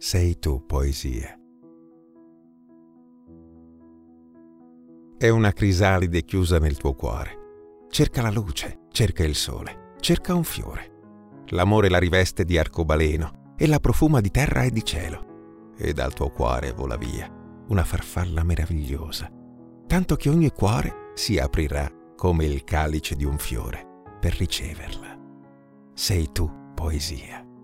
sei tu poesia. È una crisalide chiusa nel tuo cuore. Cerca la luce, cerca il sole, cerca un fiore. L'amore la riveste di arcobaleno e la profuma di terra e di cielo. E dal tuo cuore vola via una farfalla meravigliosa, tanto che ogni cuore si aprirà come il calice di un fiore per riceverla. Sei tu poesia.